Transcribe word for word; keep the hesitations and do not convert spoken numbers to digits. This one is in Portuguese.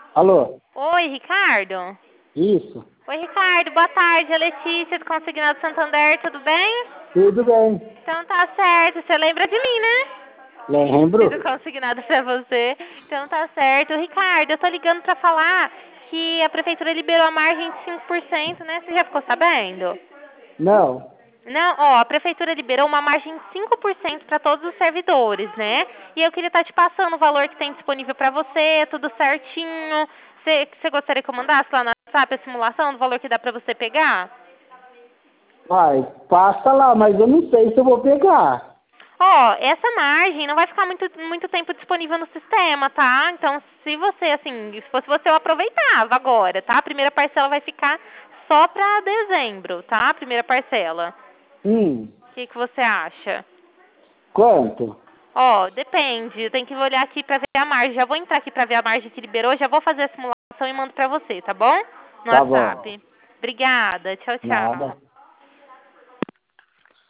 Alô? Oi, Ricardo? Isso. Oi, Ricardo, boa tarde. É Letícia do Consignado Santander, tudo bem? Tudo bem. Então tá certo. Você lembra de mim, né? Fiz o Lembro. consignado pra você. Então tá certo. Ricardo, eu tô ligando pra falar que a prefeitura liberou a margem de cinco por cento, né? Você já ficou sabendo? Não. Não, ó, a prefeitura liberou uma margem de cinco por cento para todos os servidores, né? E eu queria estar te passando o valor que tem disponível para você, tudo certinho. Você, você gostaria que eu mandasse lá no WhatsApp a simulação do valor que dá para você pegar? Vai, passa lá, mas eu não sei se eu vou pegar. Ó, essa margem não vai ficar muito, muito tempo disponível no sistema, tá? Então, se você, assim, se fosse você, eu aproveitava agora, tá? A primeira parcela vai ficar só para dezembro, tá? A primeira parcela. Hum. O que, que você acha? Quanto? Ó, depende. Eu tenho que olhar aqui pra ver a margem. Já vou entrar aqui pra ver a margem que liberou. Já vou fazer a simulação e mando pra você, tá bom? No Tá bom. WhatsApp. Obrigada. Tchau, tchau. Nada.